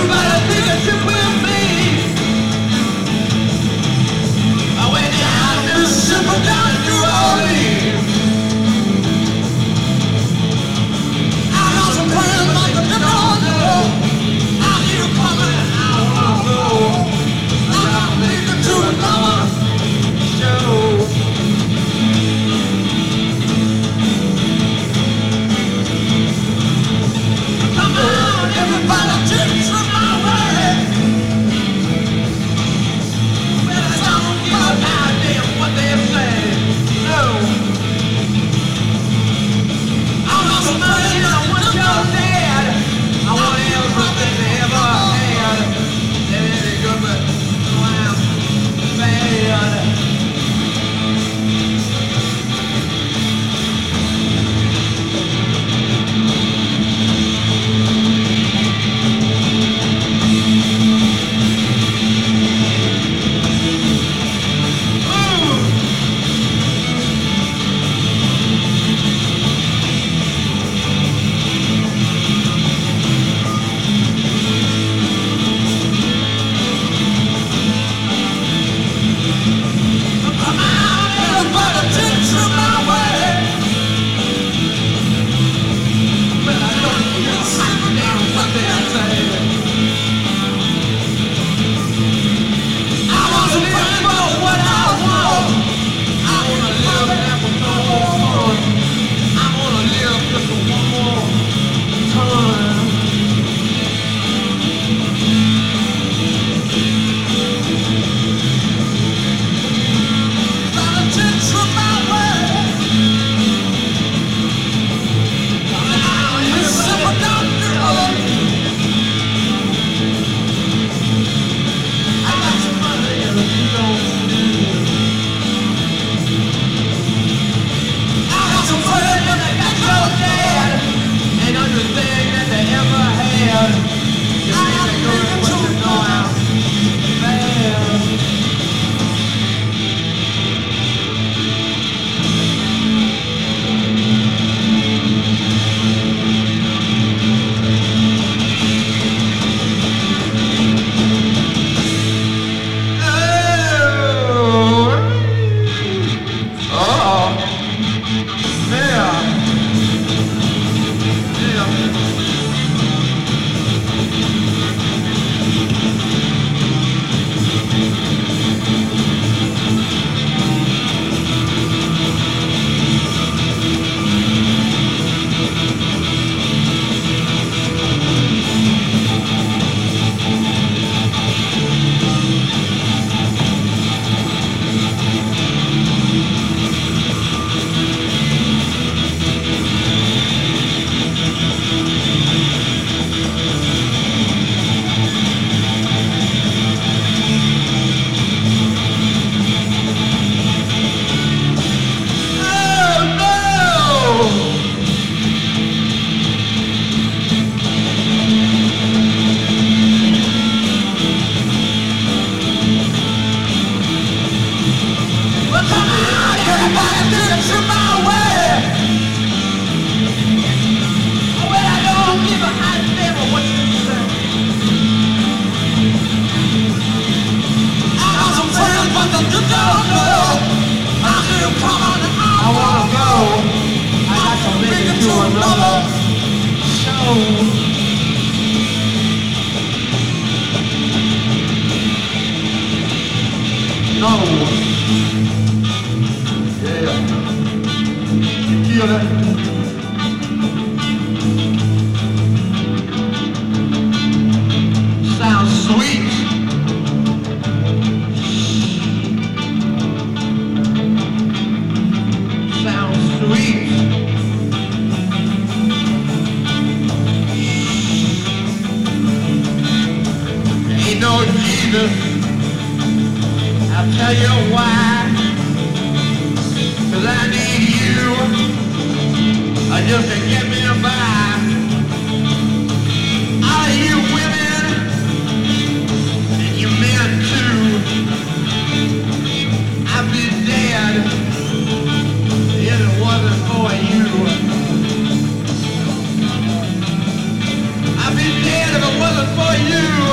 For you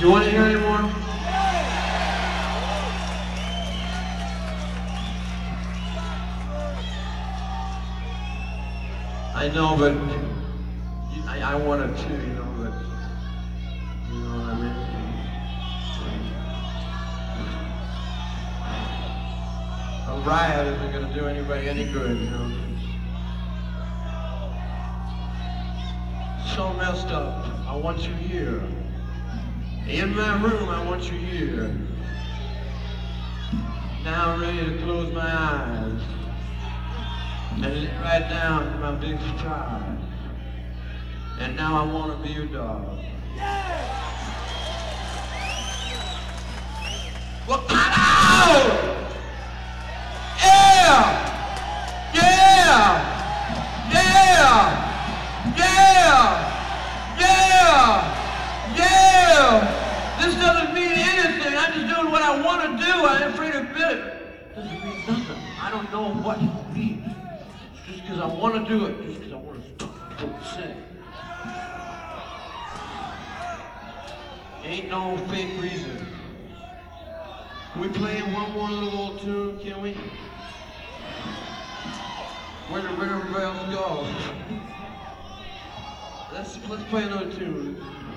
You want to hear any more? I know, but I wanted to, you know, but you know what I mean? A riot isn't going to do anybody any good, you know. So messed up. I want you here. In my room, I want you here. Now I'm ready to close my eyes and lay right down in my big guitar. And now I want to be your dog. Well, cut out! Yeah! Yeah! Yeah! Yeah! Yeah! Yeah! This doesn't mean anything. I'm just doing what I want to do. I'm afraid to admit it. It doesn't mean nothing. I don't know what it means. Just because I want to do it. Just because I want to sing. Ain't no fake reason. Can we play one more little old tune, can we? Where did everybody else go? Let's play another tune.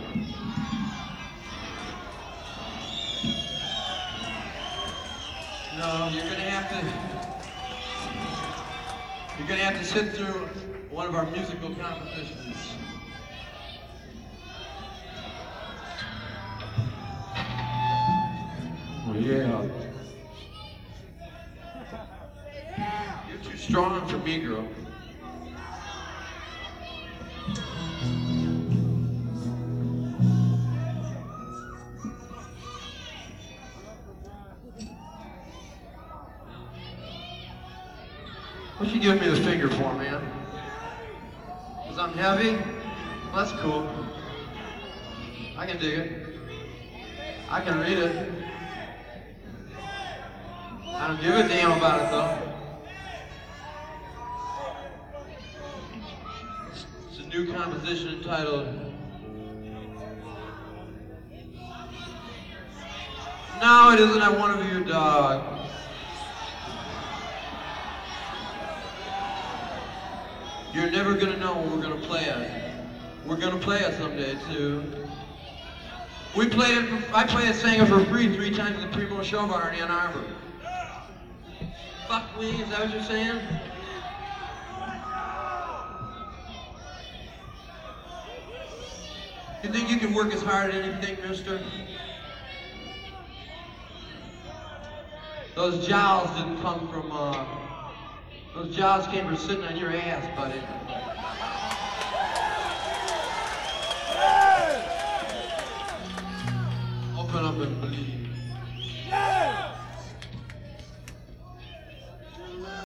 No, you're gonna have to sit through one of our musical competitions. Oh yeah. You're too strong for me, girl. What you giving me the finger for, man? Because I'm heavy? Well, that's cool. I can dig it. I can read it. I don't give a damn about it, though. It's a new composition entitled No, it isn't. I Want to Be Your Dog. You're never gonna know when we're gonna play it. We're gonna play it someday too. We played it. I sang it for free 3 times at the Primo Show Bar in Ann Arbor. Fuck me, is that what you're saying? You think you can work as hard at anything, mister? Those jowls didn't come from, those jowls came from sitting on your ass, buddy. Open up and believe.